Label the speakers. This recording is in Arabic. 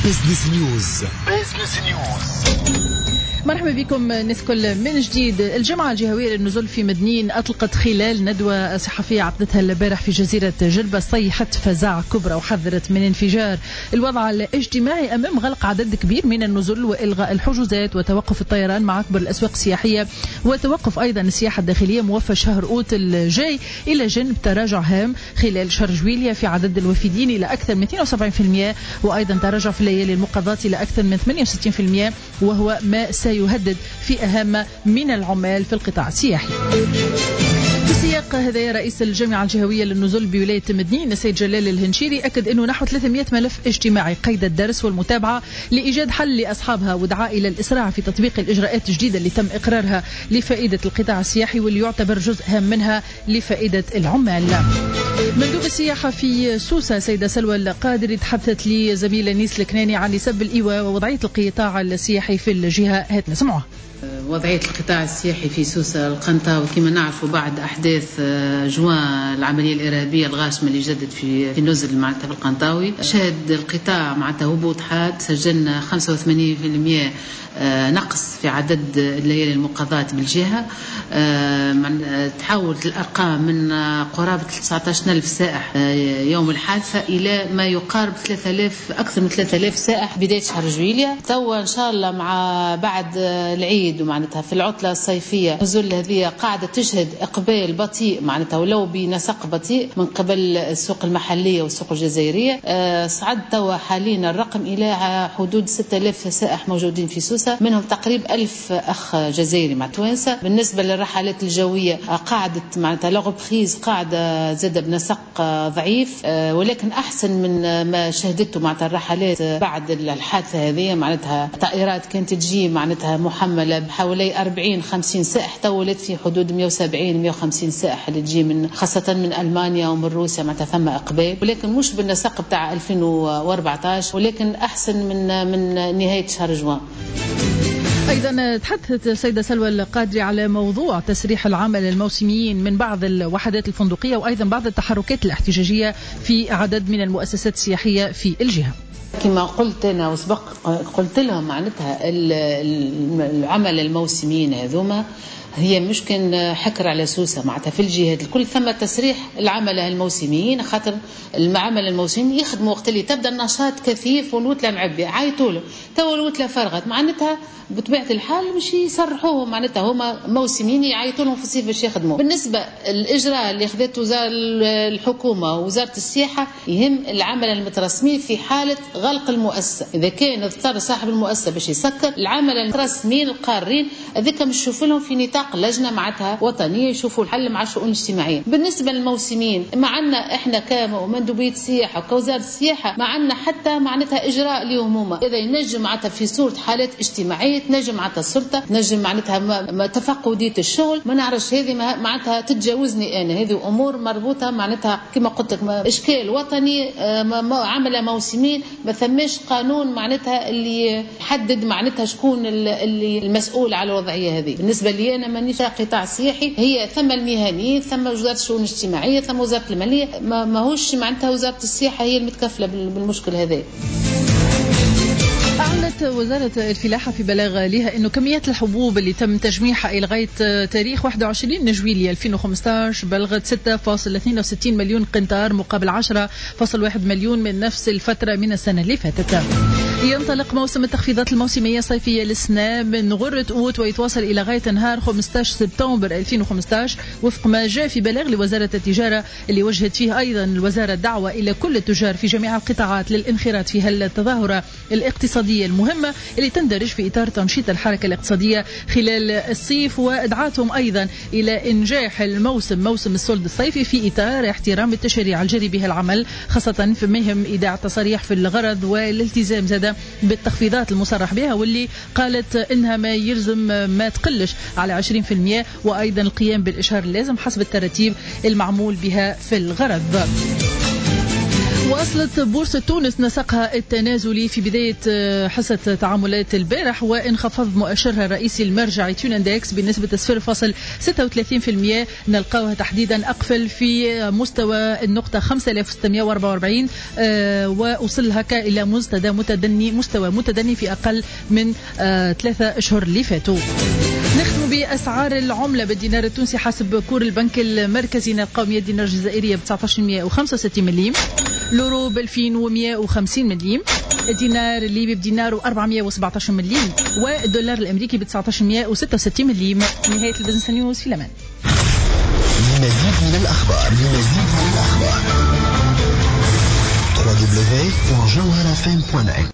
Speaker 1: بزنس نيوز. مرحبا بكم ناس كل من جديد. الجامعة الجهوية للنزول في مدنين أطلقت خلال ندوة صحفية عقدتها البارح في جزيرة جلبة صيحة فزاعة كبرى وحذرت من انفجار الوضع الاجتماعي أمام غلق عدد كبير من النزل وإلغاء الحجوزات وتوقف الطيران مع أكبر الأسواق السياحية وتوقف أيضا السياحة الداخلية موفى شهر أوت الجاي، إلى جانب تراجع هام خلال شهر جويلية في عدد الوافدين إلى أكثر من 72%، وأيضا تراجع في الليالي المقضاة إلى أكثر من 68%، وهو ما سيهدد في أهم من العمال في القطاع السياحي. في سياق هذا رئيس الجامعة الجهوية للنزول بولاية مدنين السيد جلال الهنشيري أكد أنه نحو 300 ملف اجتماعي قيد الدرس والمتابعة لإيجاد حل لأصحابها، ودعا إلى الإسراع في تطبيق الإجراءات الجديدة اللي تم إقرارها لفائدة القطاع السياحي واللي يعتبر جزء هام منها لفائدة العمال. مندوب السياحة في سوسة سيدة سلوى القادري تحدثت لي زميلة نيس الكناني عن سب الإيواء ووضعية القطاع السياحي في الجهة. هات نسمعوها.
Speaker 2: وضعية القطاع السياحي في سوسة القنطاوي كما نعرفوا بعد أحداث جوان العملية الإرهابية الغاشمة اللي جدت في النزل معناتها في القنطاوي، شهد القطاع معناتها هبوط حاد. سجلنا 85% نقص في عدد الليالي المقاضاة بالجهة. تحولت الأرقام من قرابة 19,000 سائح يوم الحادثة إلى ما يقارب 3000 أكثر من 3000 سائح بداية شهر جويلية. توا إن شاء الله مع بعد العيد ومعناتها في العطلة الصيفية نزول هذه قاعدة تشهد إقبال بطيء معناتها ولو بنسق بطيء من قبل السوق المحلية والسوق الجزائرية. صعد توا حاليا الرقم إلى حدود 6000 سائح موجودين في سوسة، منهم تقريبا 1000 أخ جزائري مع توانسة. بالنسبة للرحلات الجوية قاعدة معناتها لغبخيز قاعدة زاد بنسق ضعيف، ولكن أحسن من ما شهدته معناتها الرحلات بعد الحادثة هذه. معناتها طائرات كانت تجي معناتها محملة بحوالي 40-50 سائح، تولت في حدود 170-150 سائح اللي تجي من خاصة من ألمانيا ومن روسيا. معناتها ثم إقبال، ولكن مش بالنسق بتاع 2014، ولكن أحسن من نهاية شهر جوان.
Speaker 1: أيضا تحدثت السيدة سلوى القادري على موضوع تسريح العمل الموسميين من بعض الوحدات الفندقية وأيضا بعض التحركات الاحتجاجية في عدد من المؤسسات السياحية في الجهة.
Speaker 2: كما قلت أنا وسبق قلت لهم معناتها العمل الموسميين هذوما هي مشكل حكر على سوسة معناتها في الجهات الكل ثم تسريح العمل الموسميين، خاطر العمل الموسمي يخدموا وقت اللي تبدا النشاط كثيف والوتله معبيه عيطوا له تو الوتله فرغت معناتها بطبيعه الحال مش يصرحوهم معناتها هما موسميين يعيطوا لهم في الصيف باش يخدموا. بالنسبه الاجراء اللي خذته وزاره الحكومه ووزاره السياحه يهم العمل المترسمي في حاله غلق المؤسسه، اذا كان اضطر صاحب المؤسسه باش يسكر العمل المترسمين القارين هذيك نشوف لهم في نطاق لجنه معناتها وطنيه يشوفوا الحل مع الشؤون الاجتماعيه. بالنسبه للموسميين ما عندنا احنا كمندوبيه السياحه وكوزاره السياحه ما عندنا حتى معناتها اجراء اليوم هما اذا ينجم معناتها في صوره حالات اجتماعيه تنجم معناتها السلطه تنجم معناتها تفقديه الشغل ما نعرفش هذه معناتها تتجاوزني انا. هذه امور مربوطه معناتها كما قلت لك اشكال وطني عمل موسمين ما ثماش قانون معناتها اللي يحدد معناتها شكون اللي المسؤول على الوضعيه هذه. بالنسبه لي انا مانيش قطاع سياحي، هي ثم المهنيين ثم وزاره الشؤون الاجتماعيه ثم وزاره الماليه، ماهوش معناتها وزاره السياحه هي المتكفله بالمشكل هذا.
Speaker 1: أعلنت وزارة الفلاحة في بلاغ لها أنه كميات الحبوب اللي تم تجميعها إلى غاية تاريخ 21 جويلية 2015 بلغت 6.62 مليون قنطار مقابل 10.1 مليون من نفس الفترة من السنة اللي فاتت. ينطلق موسم التخفيضات الموسمية الصيفية للسنة من غرة أوت ويتواصل إلى غاية نهار 15 سبتمبر 2015 وفق ما جاء في بلاغ لوزارة التجارة اللي وجهت فيه أيضا الوزارة دعوة إلى كل التجار في جميع القطاعات للانخراط في هالتظاهرة الاقتصادية المهمة اللي تندرج في إطار تنشيط الحركة الاقتصادية خلال الصيف، وإدعاتهم أيضا إلى إنجاح موسم الصلد الصيفي في إطار احترام التشريع الجري به العمل، خاصة في مهم إيداع تصاريح في الغرض والالتزام زاد بالتخفيضات المصرح بها واللي قالت إنها ما يلزم ما تقلش على 20%، وأيضا القيام بالإشهار اللازم حسب الترتيب المعمول بها في الغرض. واصلت بورصة تونس نسقها التنازلي في بداية حصة تعاملات البارح، وانخفض مؤشرها الرئيسي المرجعي تون اندكس بنسبة 0.36%، نلقاوها تحديدا أقفل في مستوى النقطة 5644، ووصل هكا إلى مستوى متدني في أقل من 3 أشهر اللي فاتوا. نختم بأسعار العملة. بالدينار التونسي حسب كور البنك المركزي نلقاو 100 دينار جزائرية ب 1965 مليم، اليورو ب 2150 مليم، الدينار الليبي بدينار و417 مليم، والدولار الأمريكي ب 1966 مليم. نهاية البزنس نيوز، في الأمان.
Speaker 3: لمزيد من الأخبار www.jawharafm.net